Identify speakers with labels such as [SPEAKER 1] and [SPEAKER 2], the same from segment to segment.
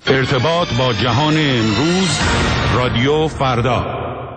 [SPEAKER 1] ارتباط با جهان امروز، رادیو فردا.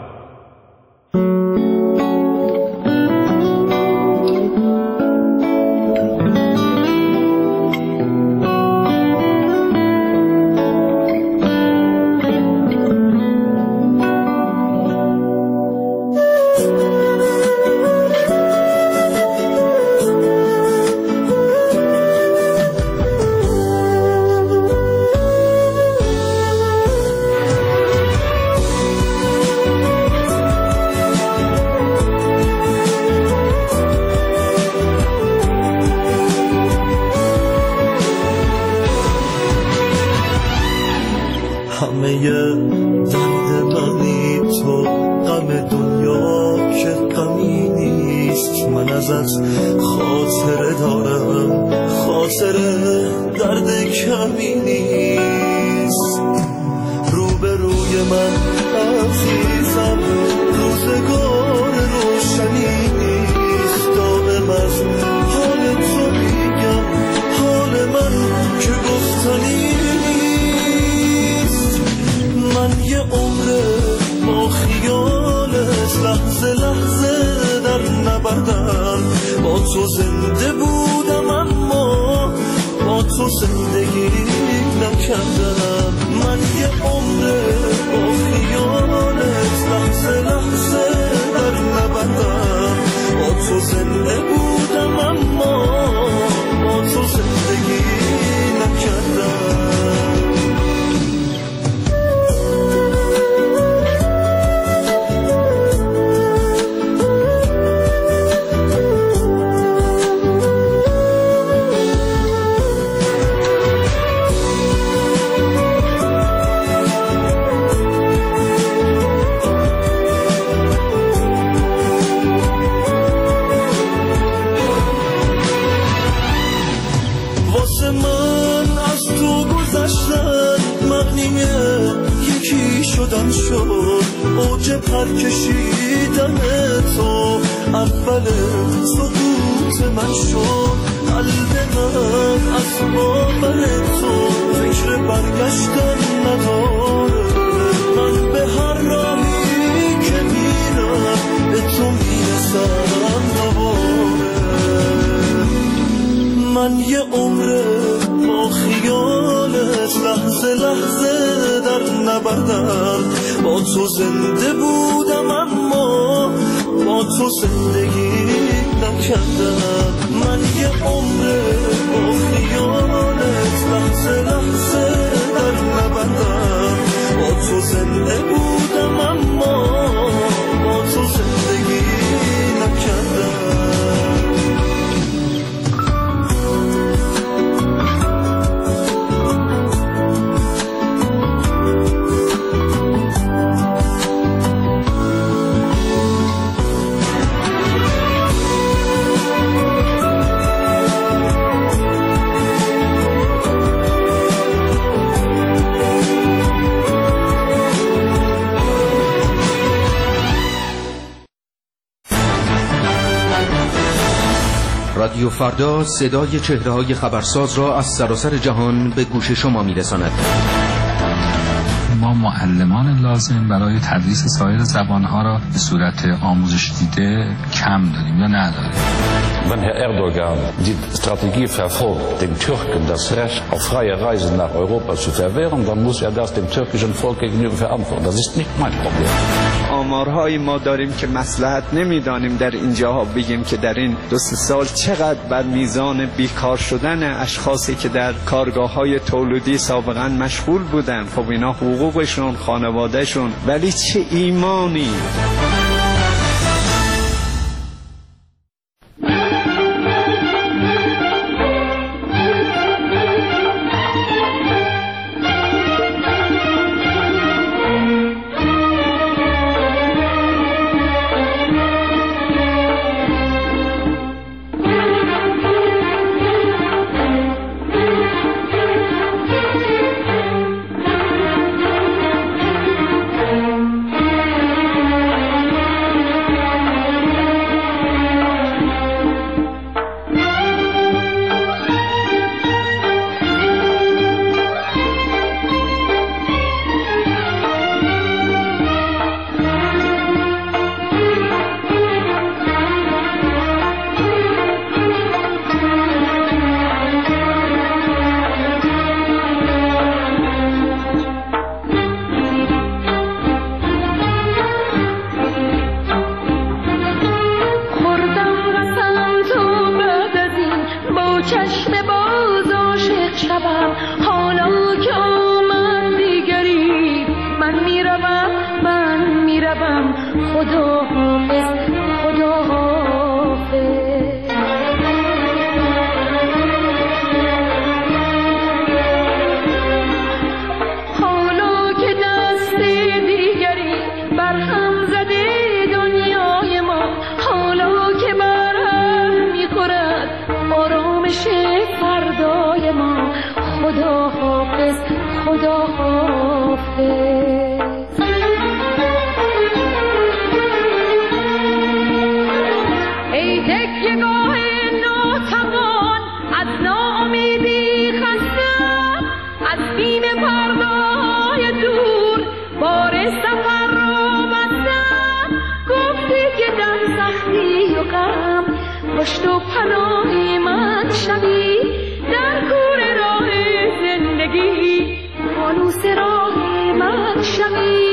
[SPEAKER 2] رادیو فردا صدای چهره‌های خبرساز را از سراسر جهان به گوش شما می‌رساند.
[SPEAKER 3] ما معلمان لازم برای تدریس سایر زبان‌ها را به صورت آموزش دیده کم داریم یا نداریم.
[SPEAKER 4] Wenn Herr Erdogan die Strategie verfolgt, den Türken das Recht auf freie Reise nach Europa zu verwehren, dann muss er das dem türkischen Volk gegenüber verantworten. Das ist nicht mein Problem.
[SPEAKER 5] آمارهای ما داریم که مصلحت نمیدانیم در اینجاها بگیم که در این 2 سال چقدر بر میزان بیکار شدن اشخاصی که در کارگاه‌های تولیدی سابقا مشغول بودن، خب اینا حقوقشون، خانوادهشون، ولی چه ایمانی.
[SPEAKER 6] که آمد دیگری من میروم خدا حافظ خدا حافظ. حالا که دست دیگری برهم زده دنیای ما، حالا که برهم میخورد آرامش فردای ما، خدا حافظ خدا حافظ. ای تکیه‌گاه ناتوان از ناامیدی خستم، از بیم پرده‌های دور بار سفر را بستم. گفتی که در سختی و غم پشت و پناه من شوی، در کوره راه زندگی فانوس راه من شوی.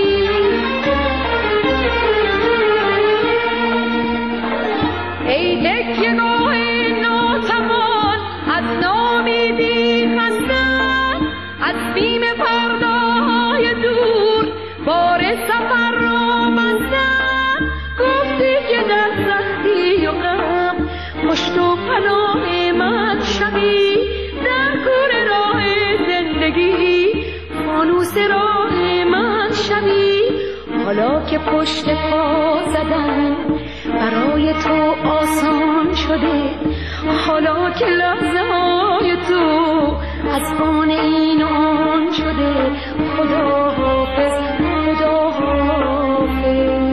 [SPEAKER 6] ای تکیه‌گاه ناتوان از ناامیدی خستم، از بیم پرده‌های دور بار سفر را بستم. گفتی که در سختی و غم پشت و پناه من شوی، در کوره راه زندگی فانوس راه من شوی. حالا که پشت پا زدن برای تو آسان شده، حالا که لحظه های تو از آن این و آن شده، خدا حافظ خدا حافظ.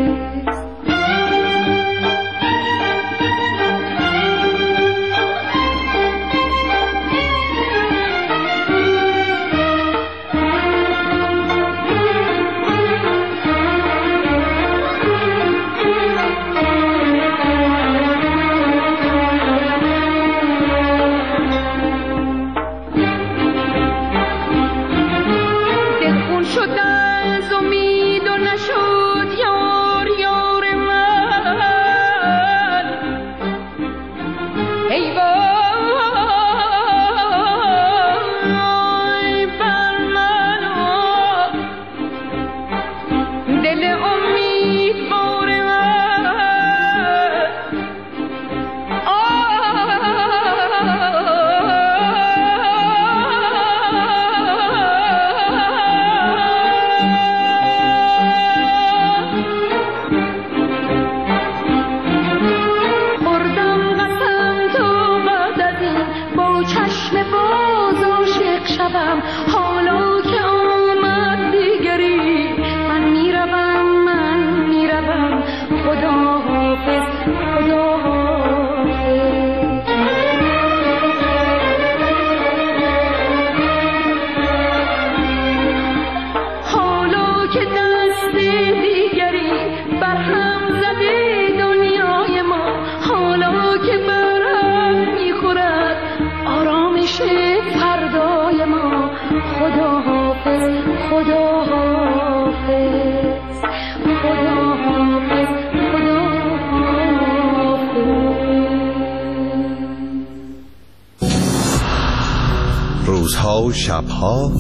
[SPEAKER 7] روزها و شبها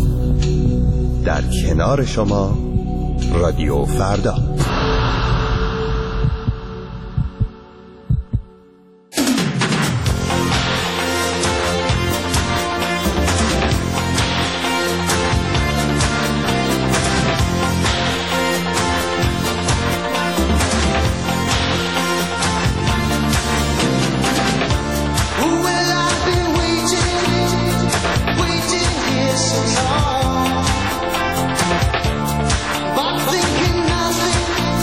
[SPEAKER 7] در کنار شما رادیو فردا.
[SPEAKER 8] But thinking nothing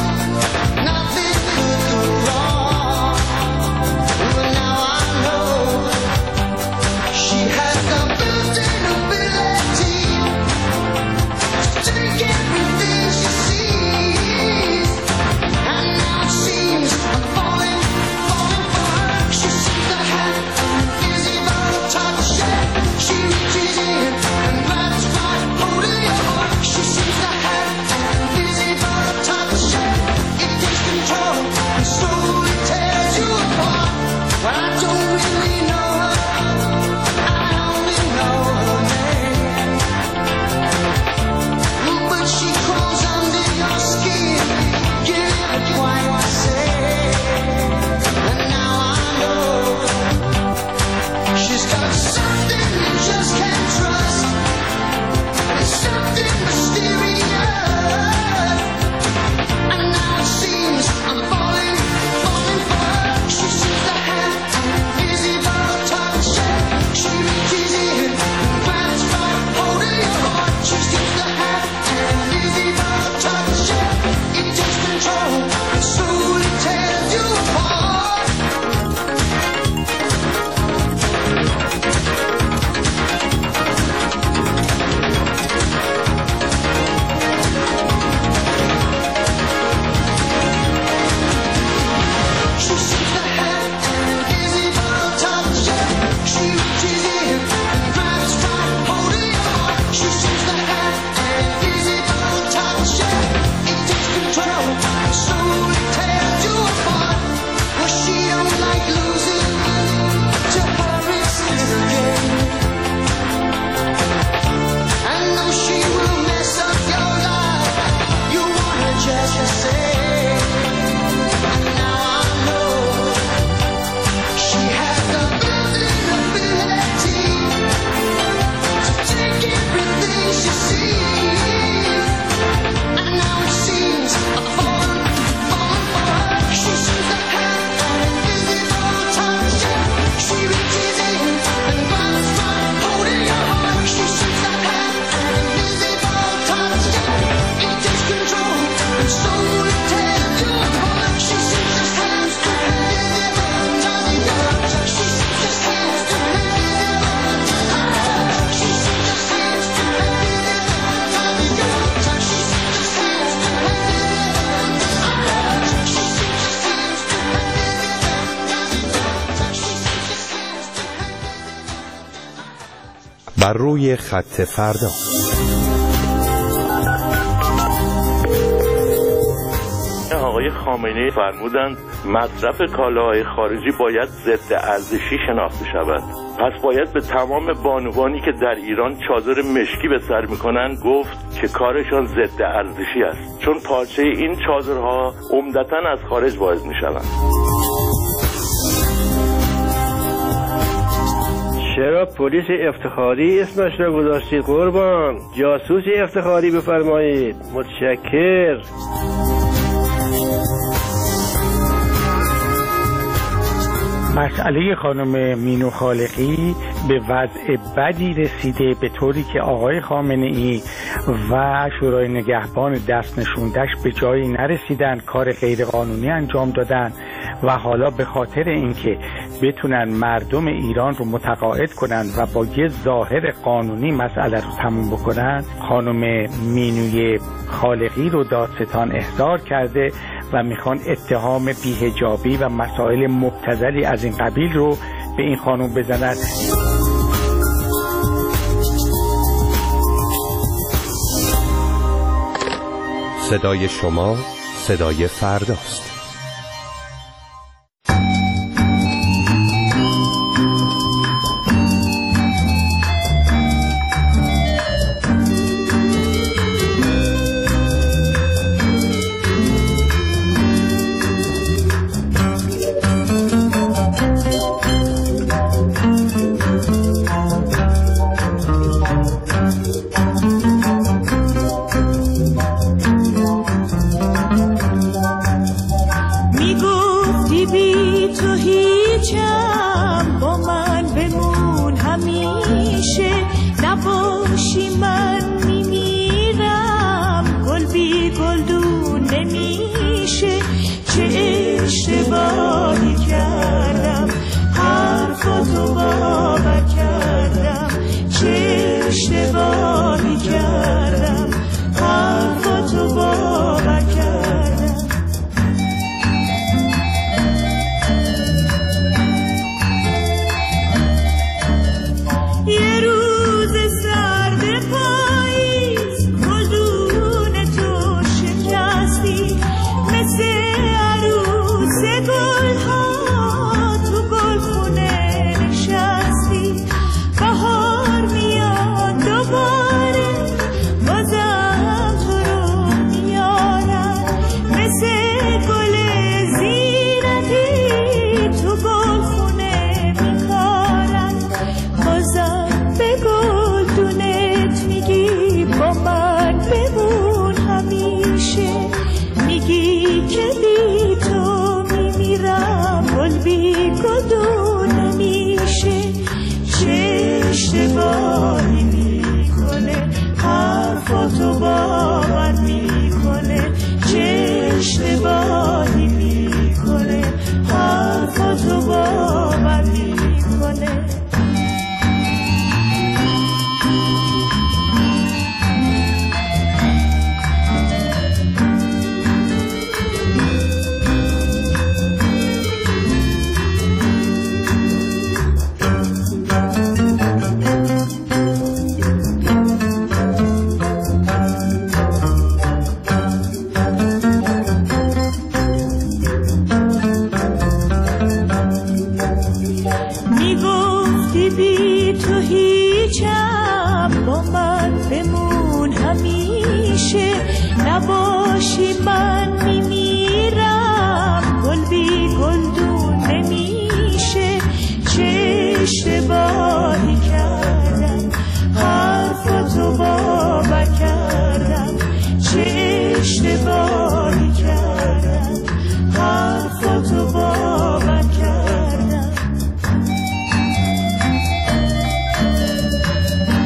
[SPEAKER 7] بر روی خط فردا.
[SPEAKER 8] آقای خامنه‌ای فرمودند مصرف کالاهای خارجی باید ضد ارزشی شناخته شود. پس باید به تمام بانوانی که در ایران چادر مشکی به سر میکنن گفت که کارشان ضد ارزشی است، چون پارچه این چادرها عمدتاً از خارج وارد میشوند.
[SPEAKER 9] چرا پلیس افتخاری اسمش را گذاشتید قربان؟ جاسوس افتخاری بفرمایید. متشکر.
[SPEAKER 10] مسئله خانم مینو خالقی به وضع بدی رسیده، به طوری که آقای خامنه‌ای و شورای نگهبان دست نشوندش به جایی نرسیدن، کار غیرقانونی انجام دادن و حالا به خاطر اینکه بتونن مردم ایران رو متقاعد کنن و با یه ظاهر قانونی مسئله رو تموم بکنن، خانم مینوی خالقی رو دادستان احضار کرده و میخوان اتهام بی‌حجابی و مسائل مبتذلی از این قبیل رو به این خانم بزنند.
[SPEAKER 7] صدای شما صدای فرداست.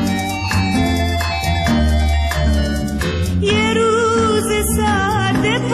[SPEAKER 6] یه روز سرد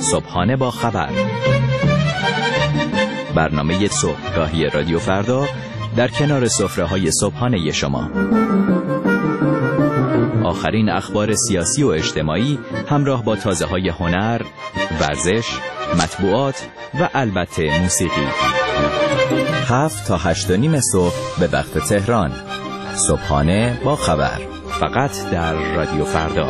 [SPEAKER 11] صبحانه با خبر، برنامه صبحگاهی رادیو فردا در کنار سفره‌های صبحانه شما. آخرین اخبار سیاسی و اجتماعی همراه با تازه‌های هنر، ورزش، مطبوعات و البته موسیقی. 7 تا 8:30 صبح به وقت تهران. صبحانه با خبر، فقط در رادیو فردا.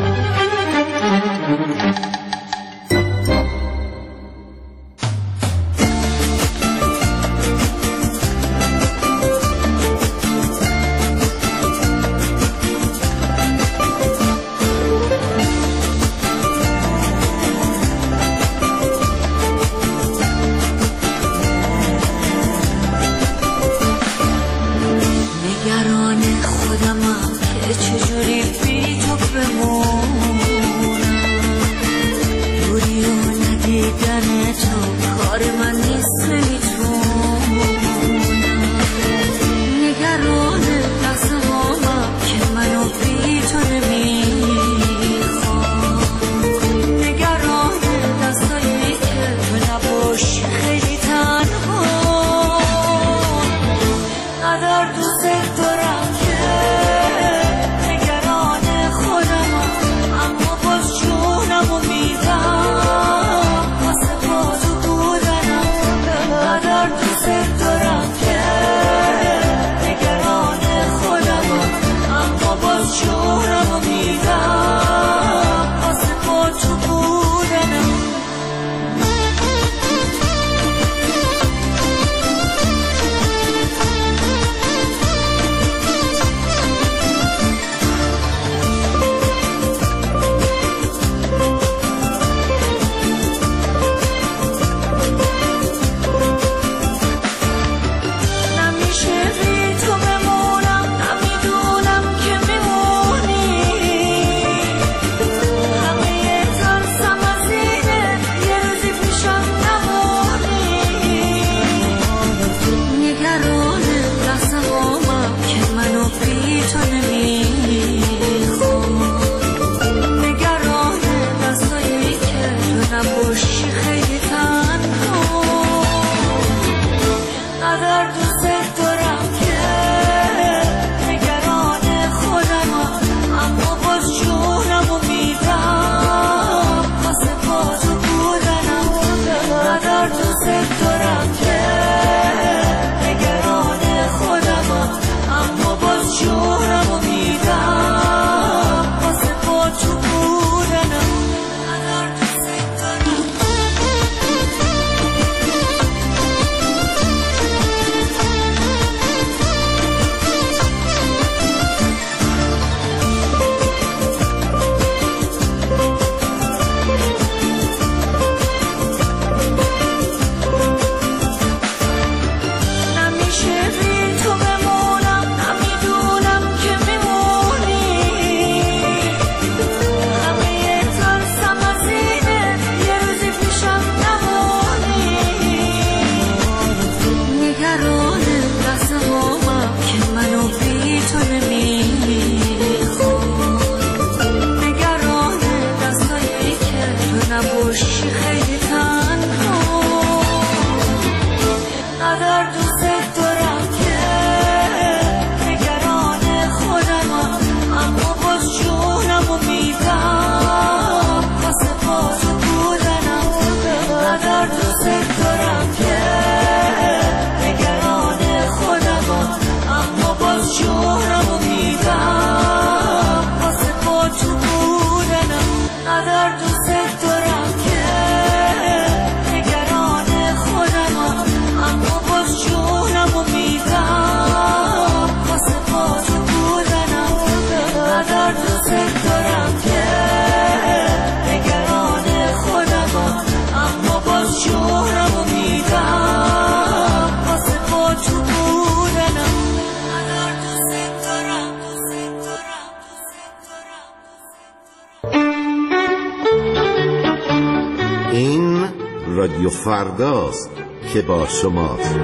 [SPEAKER 12] این رادیو فرداست که با شماست.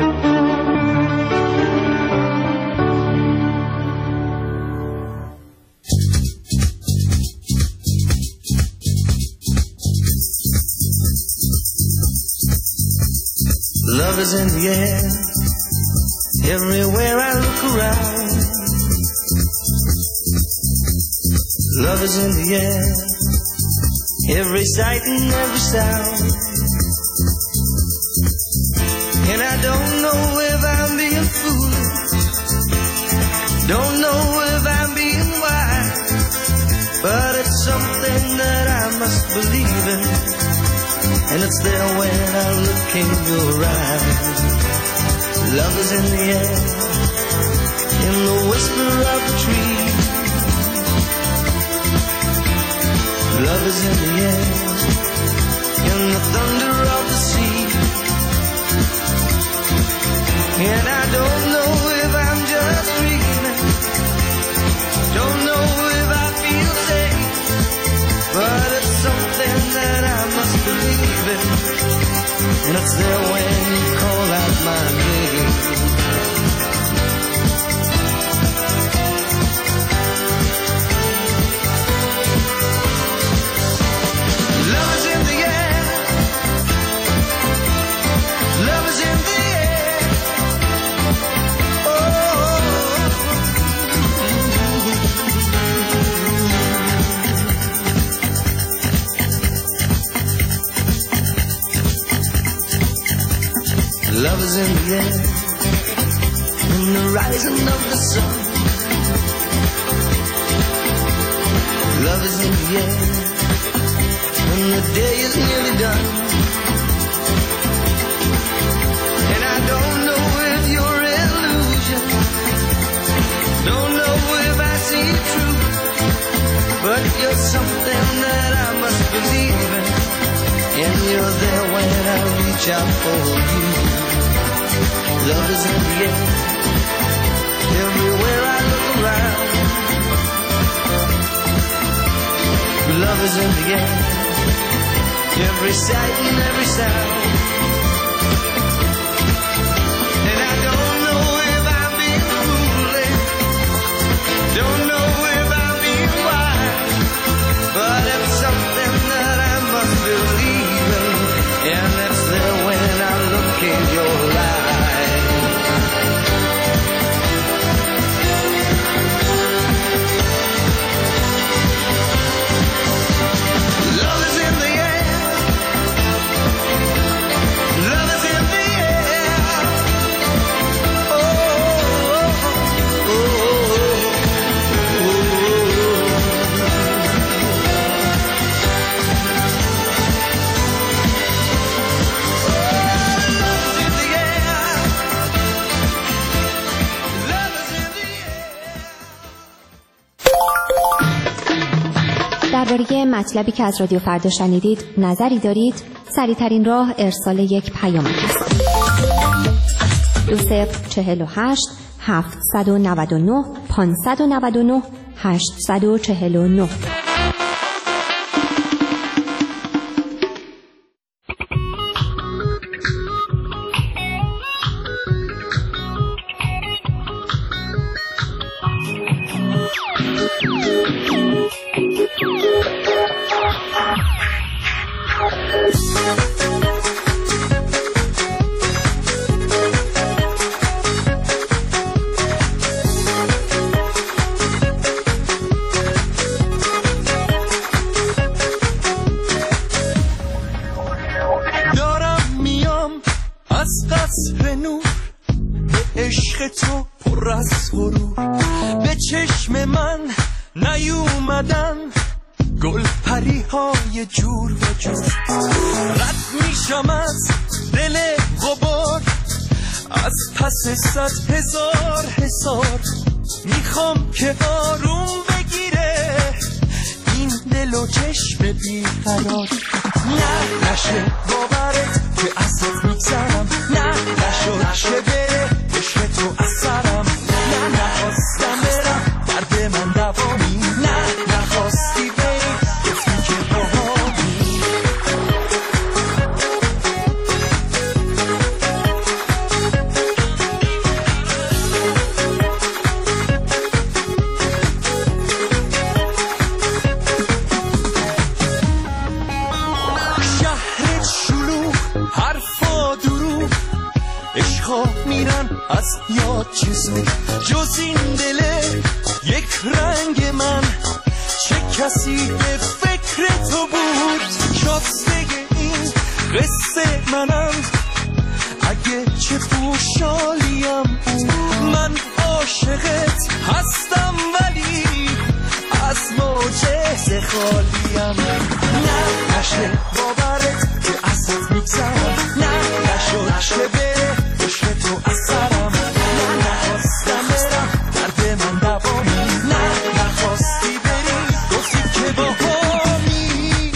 [SPEAKER 13] Love is in the air, everywhere I look around. Love is in the air, every sight and every sound. And I don't know if I'm being foolish, don't know if I'm being wise, but it's something that I must believe in, and it's there when I look in your eyes. Love is in the air, in the whisper of the tree. Love is in the air, in the thunder of the sea. And I don't know if I'm just dreaming, don't know if I feel safe, but it's something that I must believe in, and it's there when you call out my name. Love is in the air, love is in the air. Love is in the air, in the rising of the sun. Love is in the air, when the day is nearly done. And I don't know if you're illusion, don't know if I see it true, but you're something that I must believe in, and you're there when I reach out for you. Love is in the air, everywhere I look around. Love is in the air, every sight and every sound. And I don't know if I'm being foolish, don't know if I'm being wise, but it's something that I must believe in, and it's there when I look in your eyes. Love is in the air, love is in the air. Oh, oh, oh,
[SPEAKER 14] درباره مطلبی که از رادیو فردا شنیدید نظری دارید؟ سریع‌ترین راه ارسال یک پیام است. 2048 799 599 849.
[SPEAKER 13] هزار میخوام که آروم بگیره این دل و چشم بیقرار. نه نشه باورت که ازت میگذرم، نه نشه بره عشق تو اثرم، نه نخواستم برم درد من دوامی، نه نخواستی بری گفتی که باهامی. ها میرن از یاد چیزی جز این دله یک رنگ من. چه کسی به فکر تو بود شاسته این قصه منم. اگه چه خوشحالیم من عاشقت هستم ولی از معجزه خالیم. نه نشه باورت که ازت میگذرم، نه نشد که بره عشق تو از سرم. نه نخواستم برم درد من دوامی، نه نخواستی بری گفتی که با همی.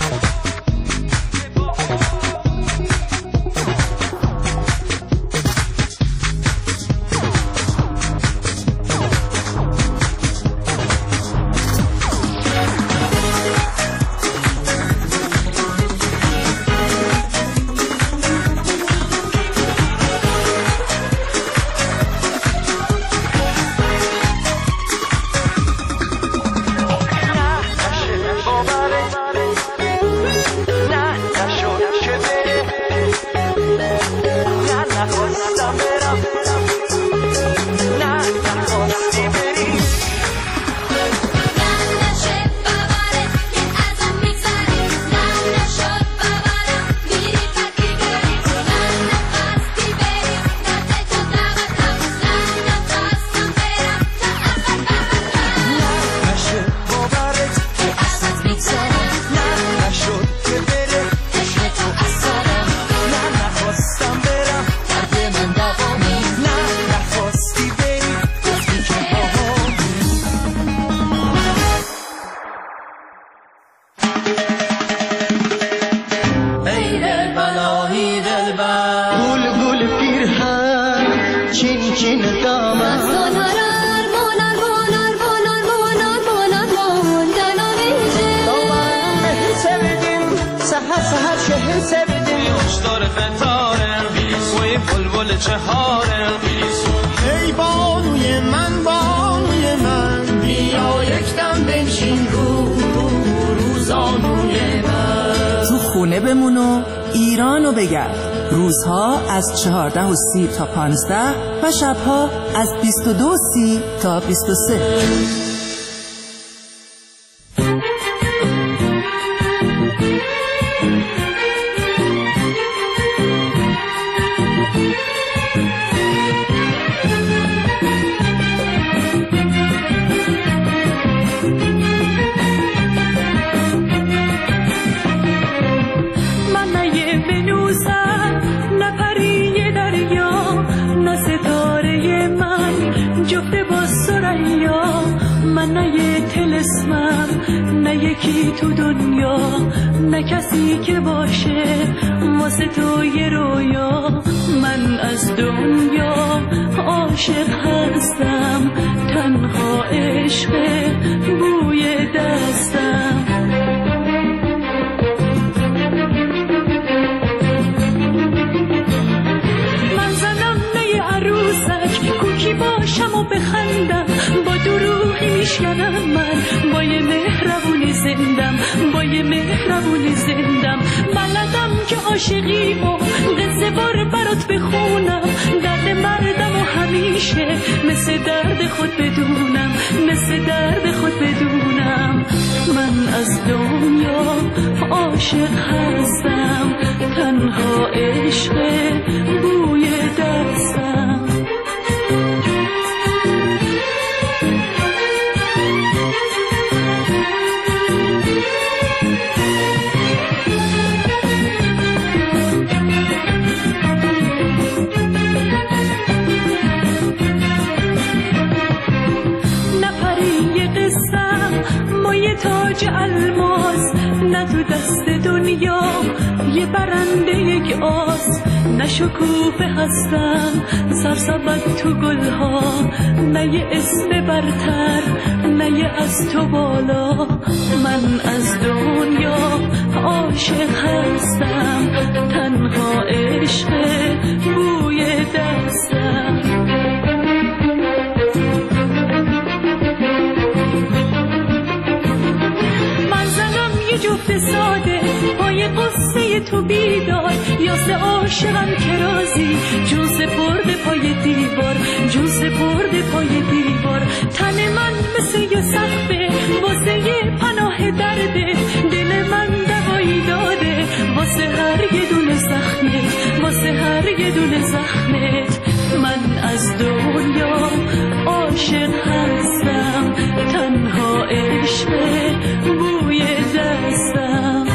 [SPEAKER 15] ای بانوی من بانوی من بیا یکدم بنشین روزانوی من.
[SPEAKER 16] تو خونه بمون و ایرانو بگرد. روزها از 14:30 تا 15 و شبها از 22:30 تا 23.
[SPEAKER 17] نه یکی تو دنیا، نه کسی که باشه واسه تو یه رویا. من از دنیا عاشق هستم، تنها عشق بوی دستم. من زنم نه عروسک، کوکی باشم و بخندم، با دروغی میشکنم من، با یه مهربونی زندم، با یه مهربونی زندم. بلدم که عاشقی و قصه بار برات بخونم، درد مردم و همیشه مثل درد خود بدونم، مثل درد خود بدونم. من از دنیا عاشق هستم، تنها عشق بوی دستم. تاج الماس نه تو دست دنیا، یه برنده یک آس، نه شکوفه هستم سرسبد تو گلها، نه یه اسم برتر، نه یه از تو بالا. من از دنیا عاشق هستم، تنها عشق بوی دستم. ای جفت ساده پای قصه تو بیدار یاس عاشقم که رازی جون سپرده پای دیوار جون سپرده پای دیوار تن من مثل یه سقفه واسه یه پناه درده دل من دوایی داده واسه هر یه دونه زخمت واسه هر یه دونه زخمت من از دنیا عاشق هستم تنها عشق بوی دستم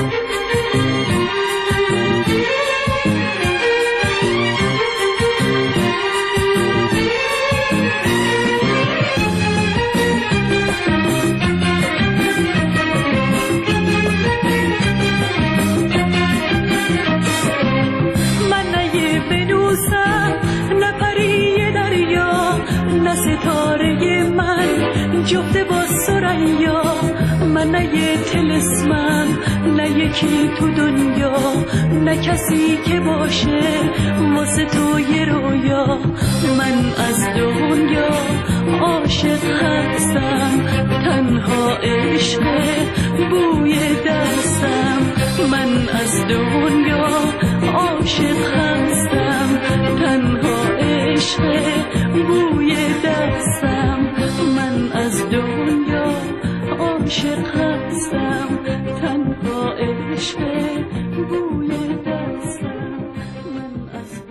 [SPEAKER 17] ستاره من جفته با سریا من نه یه تلسمم نه یکی تو دنیا نه کسی که باشه واسه تو یه رویا من از دنیا عاشق هستم تنها عشق بوی دستم من از دنیا عاشق هستم تنها عشق بوی دستم من از دنیا عاشق هستم تنها عشق بوی دستم من از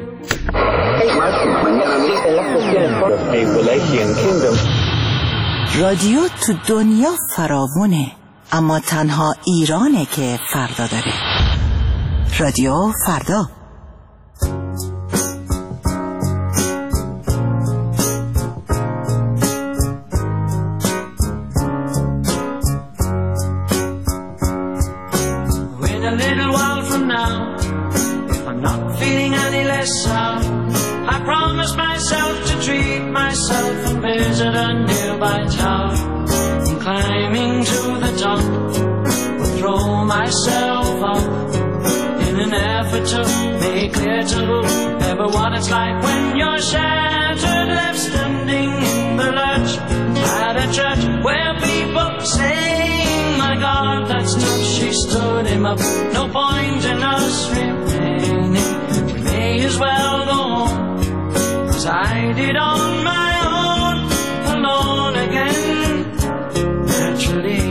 [SPEAKER 16] رادیو تو دنیا فراوونه اما تنها ایرانه که فردا داره. رادیو فردا.
[SPEAKER 15] Climbing to the top, will throw myself up in an effort to make clear to everyone it's like when you're shattered, left standing in the lurch at a church where people say, my God, that's tough. She stood him up. No point in us remaining. We may as well go home, 'cause I did on my own, alone again. Naturally,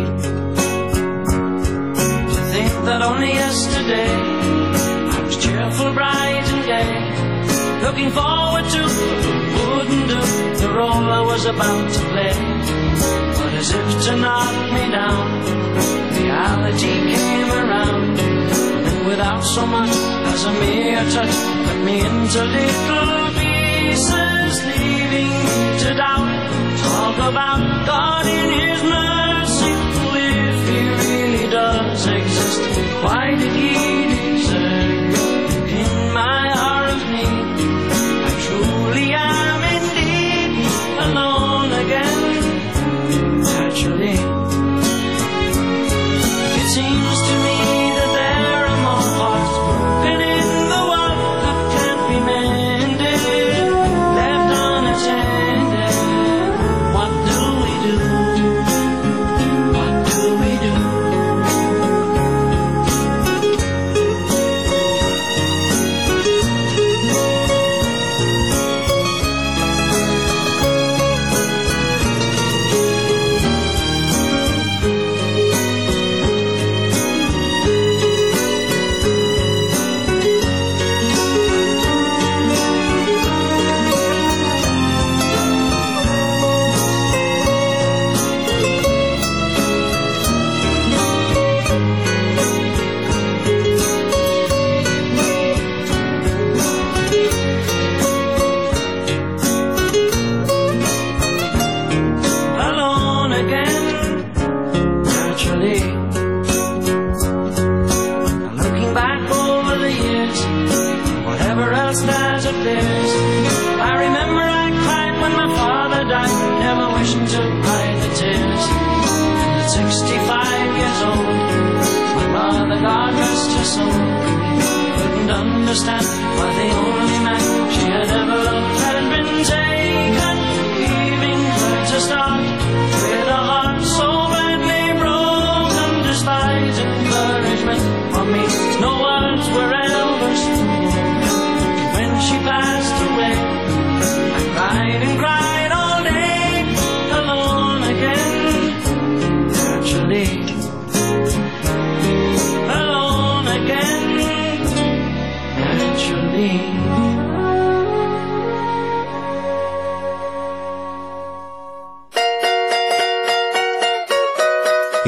[SPEAKER 15] to think that only yesterday I was cheerful, bright and gay, looking forward to wouldn't do the role I was about to play. But as if to knock me down, reality came around, and without so much as a mere touch, cut me into little pieces, leaving me to doubt. Talk about God in His mercy, if He really does exist, why did He desert me in my hour of need? I truly am indeed alone again. Naturally, it seems to me that there are more hearts broken in the world that can't be mended, left unattended. What do we do? What do we do? Alone again, naturally. Now looking back over the years, whatever else that appears, I remember I cried when my father died, never wishing to hide the tears. And at 65 years old, my mother, God rest her soul, couldn't understand why the only man she had ever loved had been taken, leaving her to start with a heart so badly broken, despising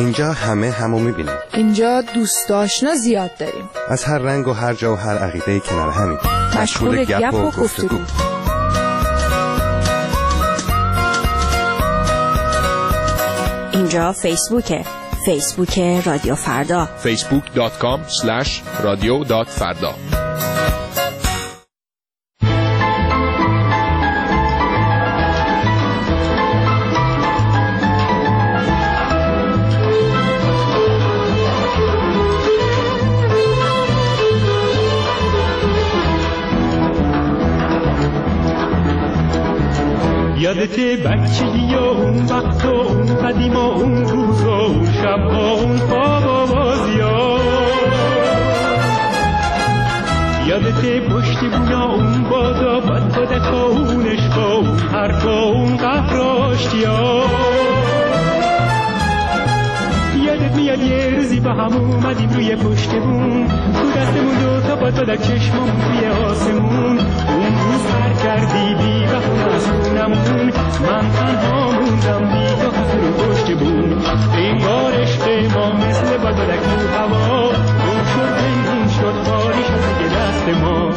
[SPEAKER 7] اینجا همه همو میبینیم.
[SPEAKER 18] اینجا دوست آشنا زیاد داریم.
[SPEAKER 7] از هر رنگ و هر جا و هر عقیده کنار همین.
[SPEAKER 18] مشغول گپ و گفتگو.
[SPEAKER 19] اینجا فیسبوک رادیو فردا.
[SPEAKER 20] facebook.com/radio.farda.
[SPEAKER 21] یادته بچگی و اون وقت و اون قدیم و اون روز و اون شب و اون خواب و بازی ها. یادته پشت بونا اون بادا بد بدک و اون عشق و اون حرف و اون قهر و آشتی ها. یادت میاد یه روزی با هم اومدیم روی پشت بون، تو دستمون دوتا باد بدک چشممون توی آسمون. اون روز هر کردی بی بهونه از خونمون، من تنها موندم بی تو خط رو پشت بون. این بار عشق ما مثل باد بدک تو هوا، گم شد پنهون شد خالی شد دیگه دست ما.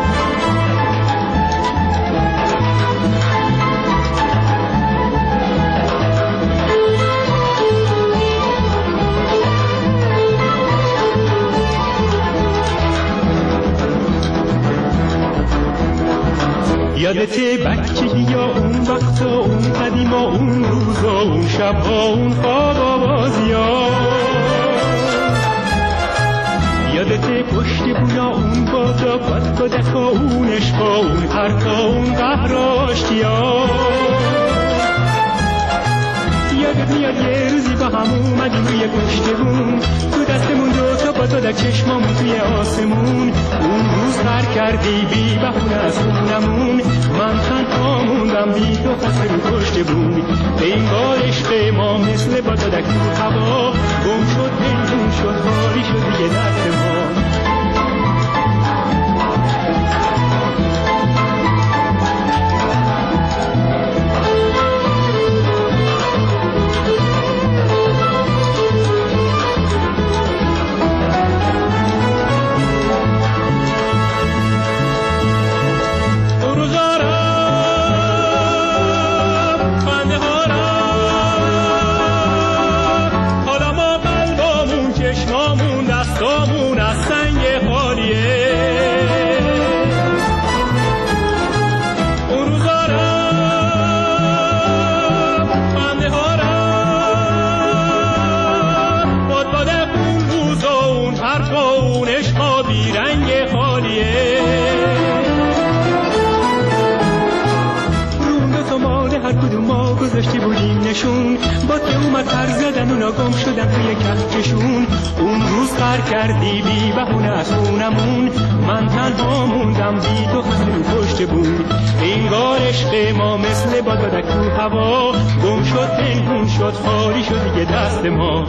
[SPEAKER 21] یادته بچگی یا اون وقت و اون قدیم و اون روز و اون شب و اون خواب و بازی ها. یادته پشت بونا اون بادا بد بدک و اون عشق و اون حرف و اون قهر و آشتی ها. یادت میاد یه روزی با هم اومدیم روی پشت بون، تو دستمون دوتا با بدک چشممون توی آسمون. اون روز غر کردی بی بهونه از خونمون، من تنها موندم بی تو خسته رو پشت بون. این بار عشق ما مثل با بدک تو هوا، گم شد پنهون شد خالی شد دیگه دست ما. گذاشتی بودیم نشون، با که اومد پر زدن اونا گم شدن توی کفششون. اون روز قر کردی بی بهونه از خونمون، من تنها موندم بی تو خسته رو پشت بون. این بار عشق ما مثل باد بدک تو هوا، گم شد پنهون شد خالی شد دیگه دست ما.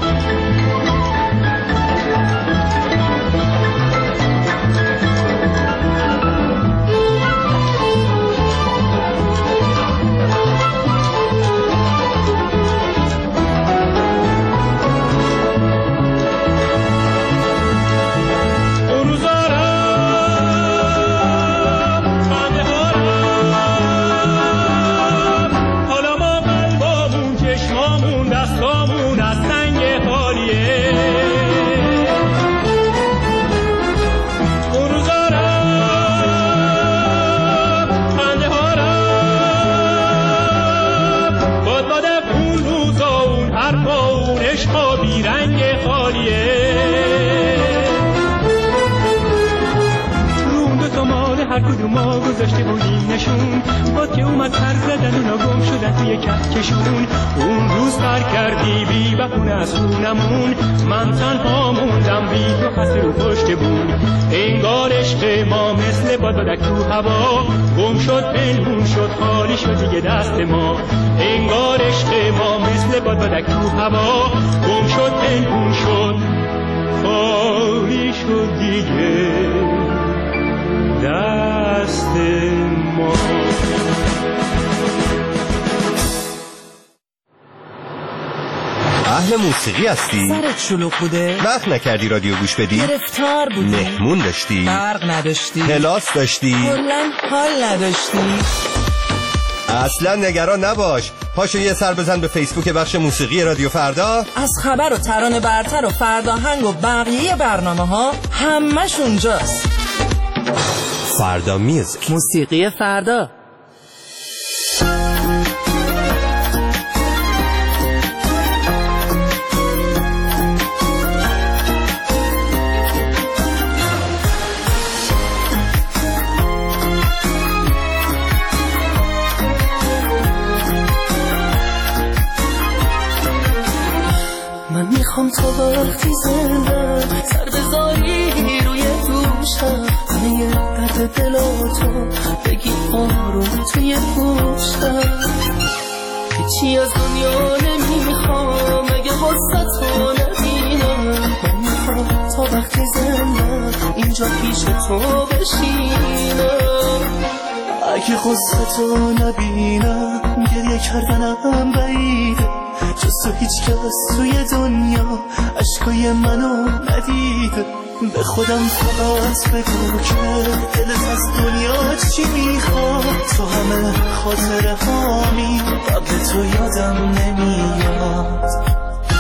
[SPEAKER 21] ما گذاشته بودیم نشون، با که اومد پر زدن اونا گم شدن توی کفششون. اون روز قر کردی بی بهونه از خونمون، من تنها موندم بی تو خسته رو پشت بون. انگار عشق ما مثل باد بدک تو هوا، گم شد پنهون شد خالی شد دیگه دست ما. انگار عشق ما مثل باد بدک تو هوا، گم شد پنهون شد خالی شد دیگه دست ما.
[SPEAKER 7] اهل موسیقی هستی؟
[SPEAKER 16] سرت شلوغ بوده؟
[SPEAKER 7] وقت نکردی رادیو گوش بدی؟
[SPEAKER 16] گرفتار بودی؟
[SPEAKER 7] مهمون داشتی؟
[SPEAKER 16] برق نداشتی؟
[SPEAKER 7] کلاس داشتی؟
[SPEAKER 16] کلاً حال نداشتی؟
[SPEAKER 7] اصلا نگران نباش. پاشو یه سر بزن به فیسبوک بخش موسیقی رادیو فردا.
[SPEAKER 16] از خبر و ترانه برتر و فرداهنگ و بقیه برنامه ها همش اونجاست.
[SPEAKER 7] فردا میوزیک،
[SPEAKER 16] موسیقی فردا.
[SPEAKER 17] من میخوام تا وقتی زندم سر بذاری روی دوشم، همه درد دلاتو بگی آروم توی گوشم. هیچی از دنیا نمیخوام اگه واسطو نبینم. من میخوام تا وقتی زندم اینجا پیش تو بشینم. اگه قصتو نبینم گریه کردنم بعیده، جز تو هیچ کس توی دنیا عشقای منو ندیده. به خودم فقط بگو که دلت از دنیا چی میخواد، تو همه خاطره هامی قبل تو یادم نمیاد.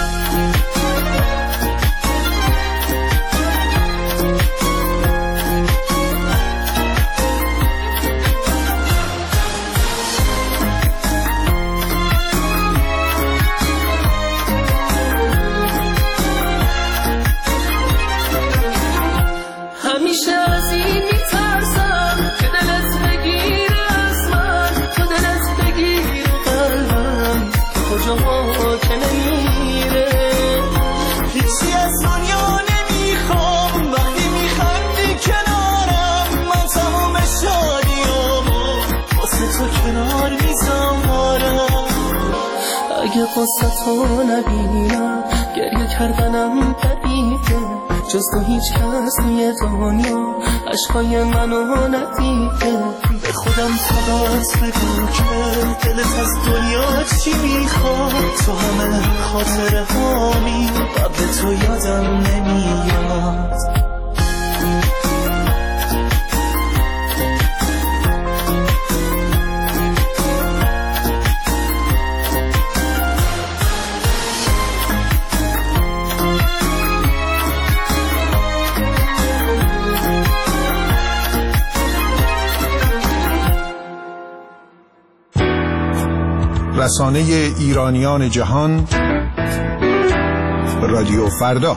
[SPEAKER 17] اگه قصتو نبینم گریه کردنم بعیده، جز تو هیچ کس توی دنیا عشقای منو ندیده. به خودم فقط بگو که دلت از دنیا چی میخواد، تو همه خاطره هامی قبل تو یادم نمیاد.
[SPEAKER 20] رسانه ایرانیان جهان، رادیو فردا.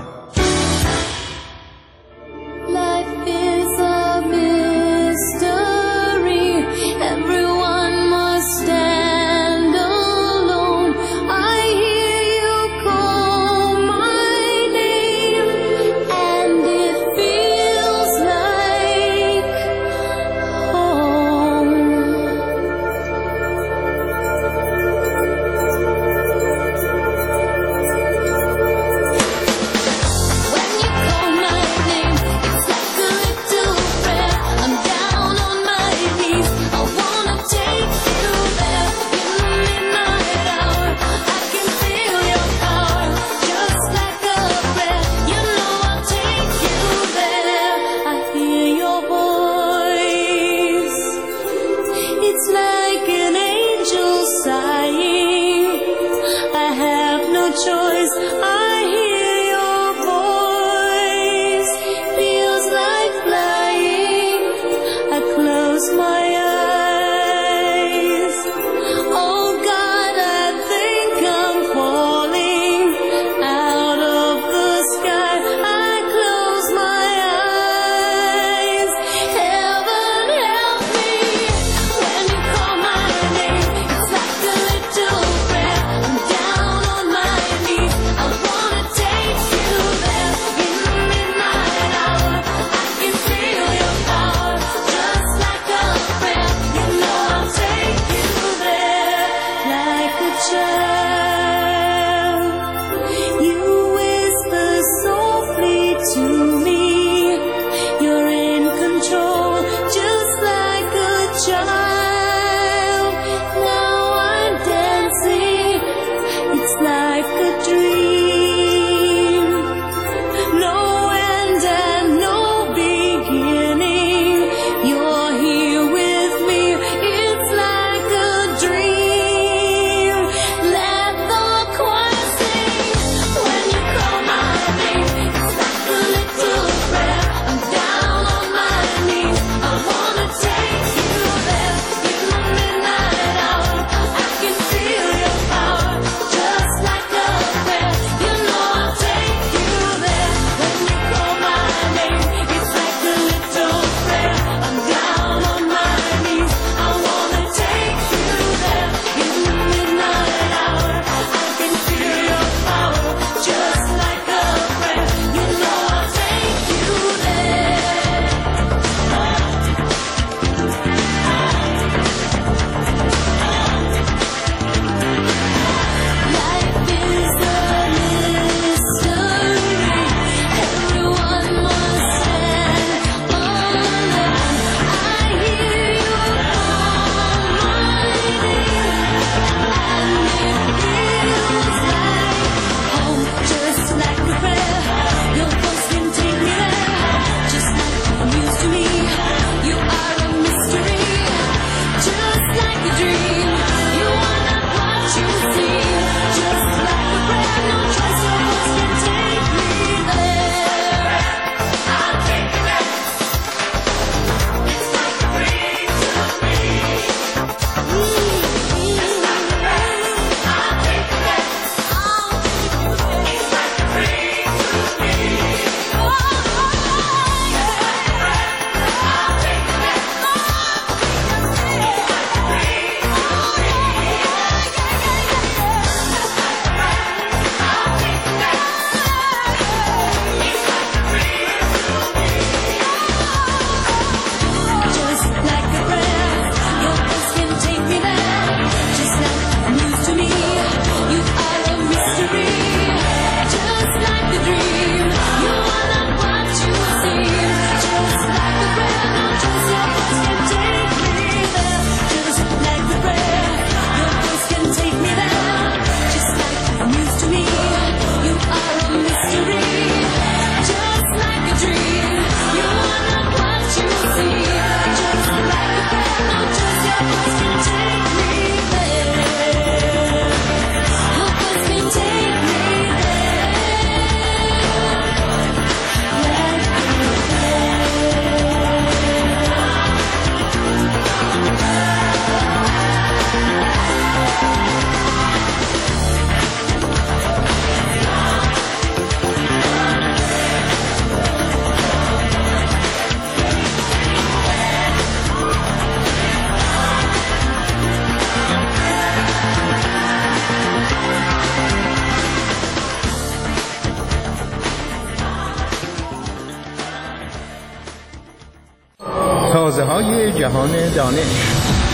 [SPEAKER 20] های جهان دانش.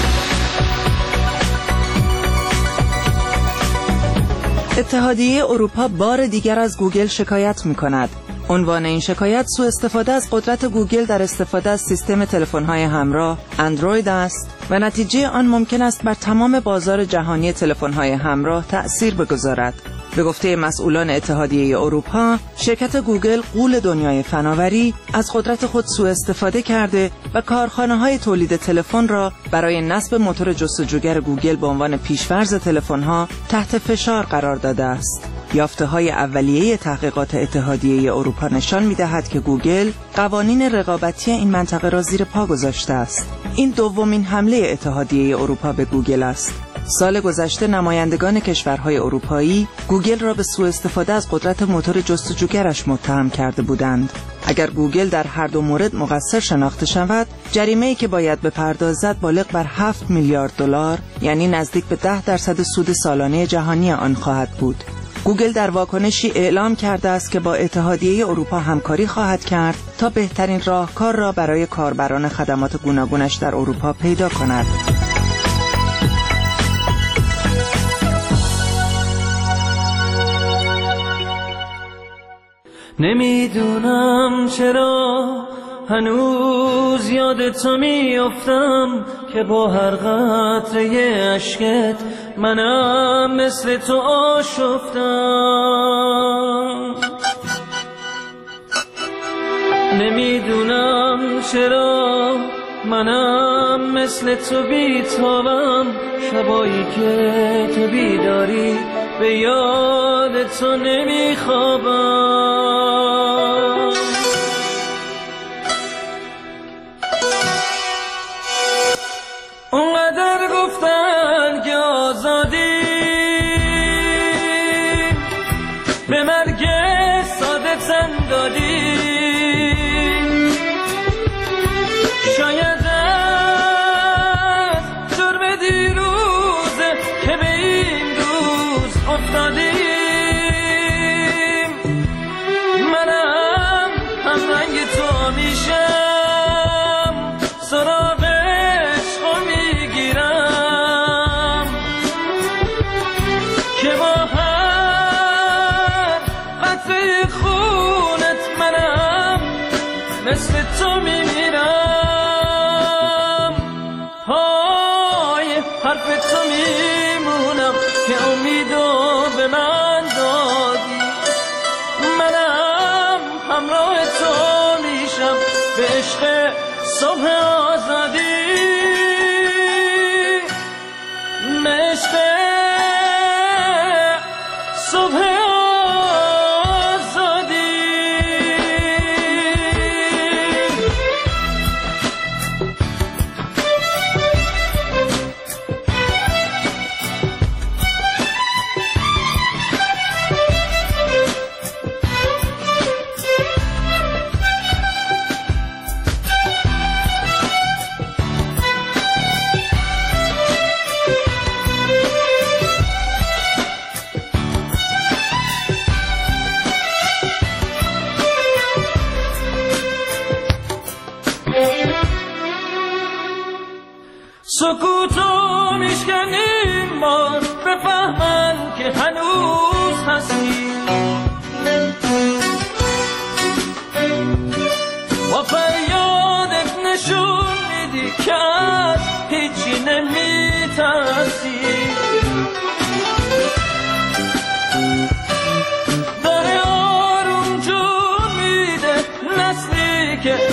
[SPEAKER 16] اتحادیه اروپا بار دیگر از گوگل شکایت می‌کند. عنوان این شکایت سوء استفاده از قدرت گوگل در استفاده از سیستم تلفن‌های همراه اندروید است و نتیجه آن ممکن است بر تمام بازار جهانی تلفن‌های همراه تأثیر بگذارد. به گفته مسئولان اتحادیه اروپا، شرکت گوگل غول دنیای فناوری از قدرت خود سوء استفاده کرده و کارخانه‌های تولید تلفن را برای نصب موتور جستجوگر گوگل به عنوان پیش‌فرض تلفن‌ها تحت فشار قرار داده است. یافته‌های اولیه تحقیقات اتحادیه اروپا نشان می‌دهد که گوگل قوانین رقابتی این منطقه را زیر پا گذاشته است. این دومین حمله اتحادیه اروپا به گوگل است. سال گذشته نمایندگان کشورهای اروپایی گوگل را به سوء استفاده از قدرت موتور جستجوگرش متهم کرده بودند. اگر گوگل در هر دو مورد مقصر شناخته شود، جریمه‌ای که باید بپردازد بالغ بر 7 میلیارد دلار، یعنی نزدیک به 10% سود سالانه جهانی آن خواهد بود. گوگل در واکنشی اعلام کرده است که با اتحادیه اروپا همکاری خواهد کرد تا بهترین راهکار را برای کاربران خدمات گوناگونش در اروپا پیدا کند.
[SPEAKER 15] نمیدونم چرا هنوز یاد تو میافتم که با هر قطره اشکت منم مثل تو آشفتم. نمیدونم چرا منم مثل تو بیتابم، شبایی که تو بیداری به یاد تو نمیخوابم. اونقدر گفتن که آزادی به مرگ ساده تن دادی، شاید از جرم دیروزه که به این روز افتادیم. منم هم رنگ تو میشم، سراغ عشقو میگیرم که با هر قطره خونت منم مثل تو میمیرم. های حرف تو میمونم که امیدو به من دادی. منم همراه تو میشم به عشق صبح آزادی، عشق صبح آزادی. سکوتو میشکنیم باز بفهمن که هنوز هستی، و فریادت نشون میدی که از هیچی نمیترسی. داره آروم جون میده نسلی که